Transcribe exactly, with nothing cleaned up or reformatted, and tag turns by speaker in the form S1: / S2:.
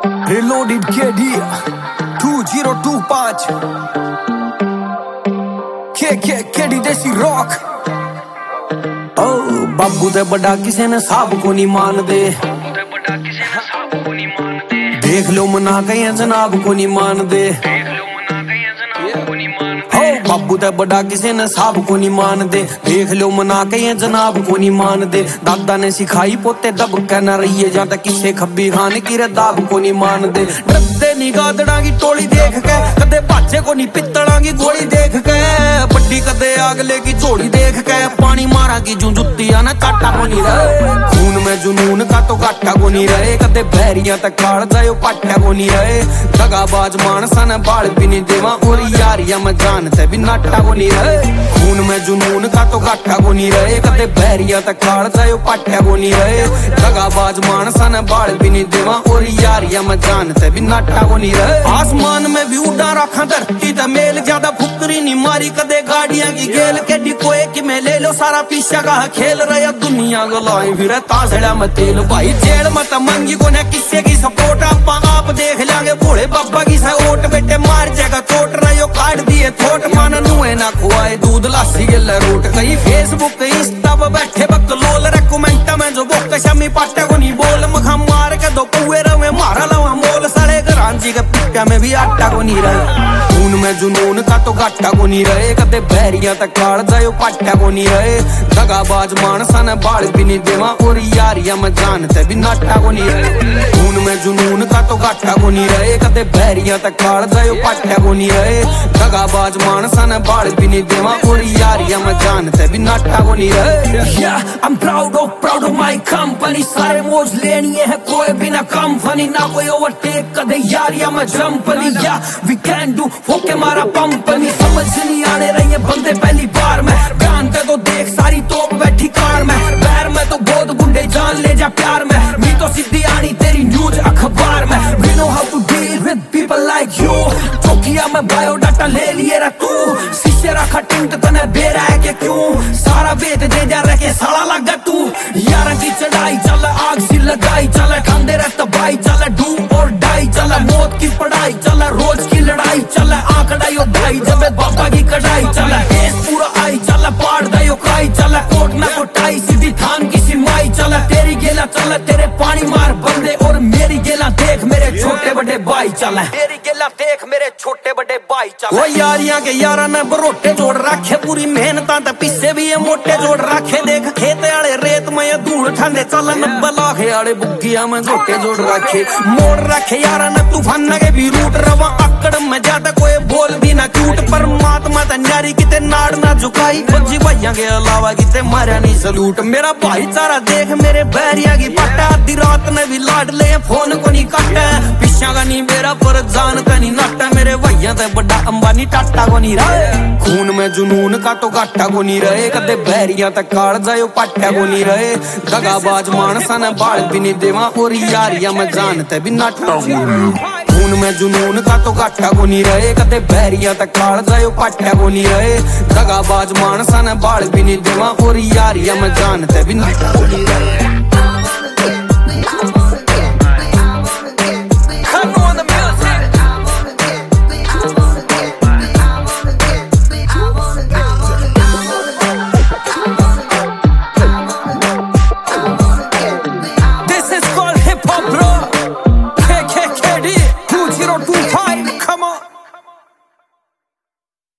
S1: Reloaded K D two zero two five K K K D desi rock. ओ बाबू ते बड़ा किसे ने साहब को नहीं मान दे, देख लो मना गए जनाब को नहीं मान दे। बाबू ते बड़ा किसे ने साहब को नहीं मान दे, देख लो मना के जनाब को नहीं मान दे। दादा ने सिखाई पोते दब के न रहिए, जा तक किसे खब्बी खान की दाब को नहीं मान दे। डरते नहीं गादड़ा की टोली देख के, कदे बाचे को नहीं पित्तड़ा की गोली देख के, बड्डी कदे आगले की जोड़ी देख के, पानी मारा की जू जुत्तिया ना काटा को नहीं रहे। खून में जुनून का तो काटा को नहीं रहे, कदे बहरिया तक काड़ जाए पाटा को नहीं रहे। दगाबाज मानसा ने बाल भी नहीं देवा, और यारिया में जानते भी नाटा को नहीं रहे। खून में जुनून का तो काटा को नहीं रहे, कदे बहरिया तक काड़ जाए पाटा को नहीं रहे। दगाबाज मानसा ने बाल भी नहीं देवा, और यारिया में जानते भी नाटा को नहीं रहे। आसमान में भी उड़ा रखा धरती दा मेल, ज्यादा फुकरी नहीं मारी कदे गाड़ियां की गेल। के डिकोए कि मैं ले लो सारा पीछा का खेल रहा दुनिया गलाई फिर तासड़ा में तेल। भाई जेल मत मंगी को न किस्से की सपोर्ट, आप आप देख लांगे भोले बाबा की सपोर्ट। बेटे मार जाएगा चोट रहे हो काट दिए थोट, मान नुए ना खुआए दूध लासी गिल रोट। कहीं फेसबुक इंस्टा पर बैठे वक्त लोल रेकमेंट में जो बोक शमी पाटे को नहीं बोल। मखा मार के दो पुए रवे मारा लवा मोल, साले घरांची के पिट्टा में भी आटा को नहीं रहे। खून में जुनून का तो घाटा को नहीं रहे, कदे बहरिया तक काड़ जाए पाटा को नहीं रहे। दगाबाज मानसा ने बाल भी नहीं देवा, और यारिया में जानते भी नाटा को नहीं रहे। खून में जुनून का तो घाटा को नहीं रहे, कदे बहरिया तक काड़ जाए पाटा को नहीं रहे। दगाबाज मानसा ने बाल भी नहीं देवा, और यारिया में जानते भी नाटा को नहीं रहे। Yeah, I'm proud of proud of my company, सारे मौज लेनी है कोई भी ना कंपनी, ना कोई ओवरटेक कदे यारिया में जंपनी। Yeah, we can do फोके मारा पंपनी, समझ नहीं आने रही है बंदे पहली बार में। जानते तो देख सारी तोप बैठी कार में, पैर में तो बहुत गुंडे जान ले जा प्यार में। मी तो सीधी आनी तेरी न्यूज अखबार में। We know how to deal with people like you, चौकिया में बायोडाटा ले लिए रा तू। शीशे रखा टिंट तने बेरा है के क्यों, सारा वेद दे जा रखे साला लगा तू। यार की चढ़ाई चल आग सी लगाई चल, खांदे रहता भाई चल डू और डाई चल। मौत की पढ़ाई चल रोज की लड़ाई चल, आंकड़ाई और ढाई जब बाबा की कढ़ाई चल। केस पूरा आई चल पाड़ दायो काई चल, कोट ना कोटाई सीधी थान की सिमाई चल। तेरी गेला चल तेरे पानी मार बंदे, और मेरी गेला देख मेरे छोटे बड़े भाई चल। तेरी गेला देख मेरे छोटे बड़े भाई चल। वो यारियां के यारा ने बरोटे जोड़ रखे, पूरी मेहनतां ते पिस्से भी ये मोटे जोड़ रखे। देख खेते आले रेत में ये धूल ठंडे चल, नब्बे लाखे आले बुग्गिया में गोटे जोड़ रखे। मोड़ रखे यारा ने तूफान के भी रूट रवा, अकड़ में ज्यादा कोई बोल भी ना क्यूट। परमात्मा ते न्यारी किते नाड़ ना झुकाई, फौजी भाइयों के अलावा किते मारा नहीं सलूट। मेरा भाईचारा देख मेरे बहरिया की पट्टा, आधी रात ने भी लाड ले फोन को नहीं काटा। पिछा का नहीं मेरा पर जान का नहीं नाटा, मेरे भैया ते बड़ा अंबानी टाटा को नहीं रहे। खून में जुनून का तो घाटा को नहीं रहे, कदे बहरिया तक काड़ जाए पाटा को नहीं रहे। दगाबाज मानसा ने बाल भी नहीं देवा, और यारिया में जानते भी नाटा को नहीं रहे। खून में जुनून का तो घाटा को नहीं रहे, कदे बहरिया तक काड़ जाए पाटा को नहीं रहे। दगाबाज मानसा ने बाल भी नहीं देवा, और यारिया में जानते भी नाटा को नहीं रहे। This is called hip hop, bro. K K K D two zero two five